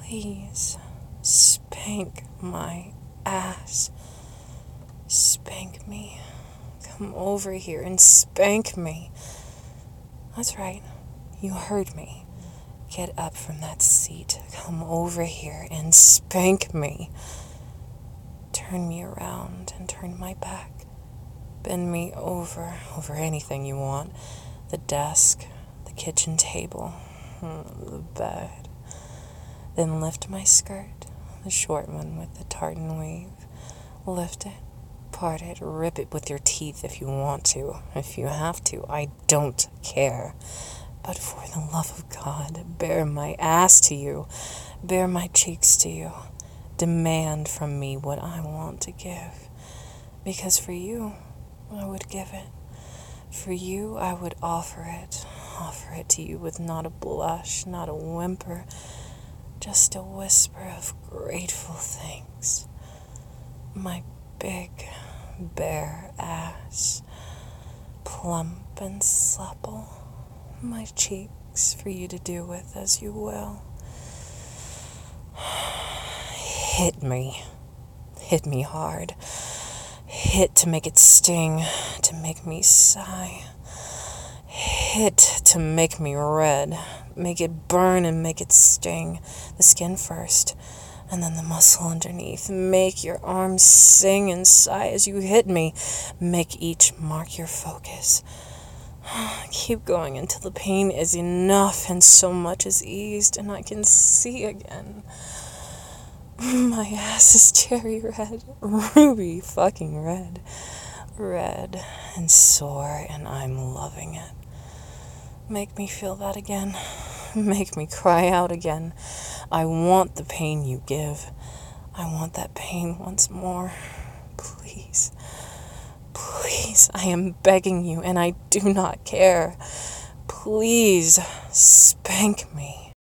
Please, spank my ass. Spank me. Come over here and spank me. That's right. You heard me. Get up from that seat. Come over here and spank me. Turn me around and turn my back. Bend me over anything you want. The desk, the kitchen table, the bed. Then lift my skirt, the short one with the tartan weave. Lift it, part it, rip it with your teeth if you want to. If you have to, I don't care. But for the love of God, bare my ass to you, bare my cheeks to you. Demand from me what I want to give. Because for you, I would give it. For you, I would offer it to you with not a blush, not a whimper, just a whisper of grateful thanks. My big, bare ass, plump and supple, my cheeks for you to do with as you will. Hit me hard. Hit to make it sting, to make me sigh. Hit to make me red. Make it burn and make it sting. The skin first, and then the muscle underneath. Make your arms sing and sigh as you hit me. Make each mark your focus. Keep going until the pain is enough and so much is eased and I can see again. My ass is cherry red, ruby fucking red. Red and sore, and I'm loving it. Make me feel that again. Make me cry out again. I want the pain you give. I want that pain once more. Please. Please, I am begging you, and I do not care. Please, spank me.